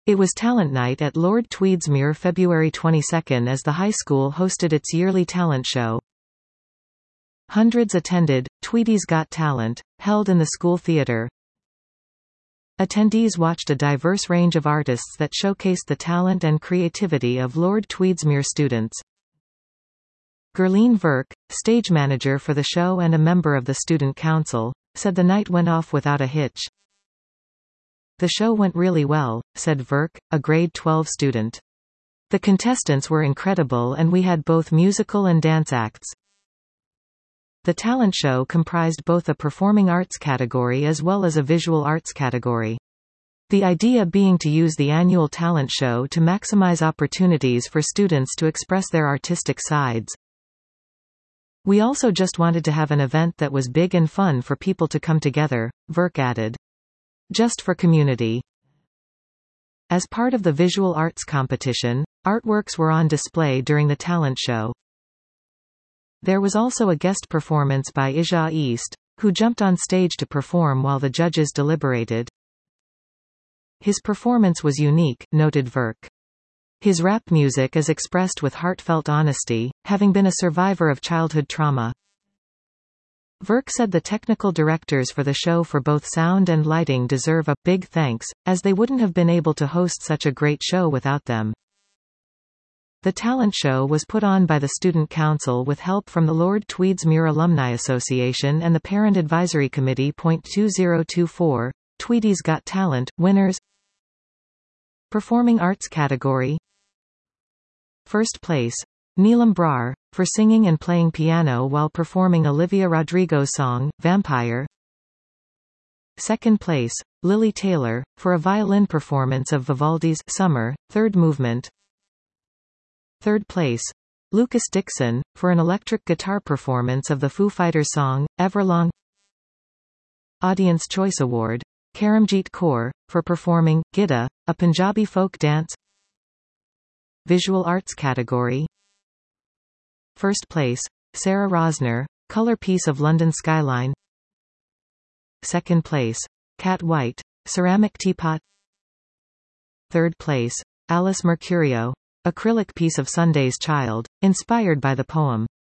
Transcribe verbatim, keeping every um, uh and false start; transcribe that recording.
It was Talent Night at Lord Tweedsmuir February twenty-second as the high school hosted its yearly talent show. Hundreds attended. Tweedy's Got Talent, held in the school theatre. Attendees watched a diverse range of artists that showcased the talent and creativity of Lord Tweedsmuir students. Gerline Verk, stage manager for the show and a member of the student council, said the night went off without a hitch. "The show went really well," said Verk, a grade twelve student. "The contestants were incredible and we had both musical and dance acts." The talent show comprised both a performing arts category as well as a visual arts category. The idea being to use the annual talent show to maximize opportunities for students to express their artistic sides. "We also just wanted to have an event that was big and fun for people to come together," Verk added. "Just for community." As part of the visual arts competition, artworks were on display during the talent show. There was also a guest performance by Ija East, who jumped on stage to perform while the judges deliberated. "His performance was unique," noted Verk. "His rap music is expressed with heartfelt honesty, having been a survivor of childhood trauma." Verk said the technical directors for the show for both sound and lighting deserve a big thanks, as they wouldn't have been able to host such a great show without them. The talent show was put on by the Student Council with help from the Lord Tweedsmuir Alumni Association and the Parent Advisory Committee. twenty twenty-four, Tweedy's Got Talent, winners. Performing Arts category. First place, Neelam Brar, for singing and playing piano while performing Olivia Rodrigo's song, Vampire. Second place, Lily Taylor, for a violin performance of Vivaldi's Summer, third movement. Third place, Lucas Dixon, for an electric guitar performance of the Foo Fighters song, Everlong. Audience Choice Award, Karamjeet Kaur, for performing Gidda, a Punjabi folk dance. Visual Arts category. First place, Sarah Rosner, color piece of London skyline. Second place, Kat White, ceramic teapot. Third place, Alice Mercurio, acrylic piece of Sunday's Child, inspired by the poem.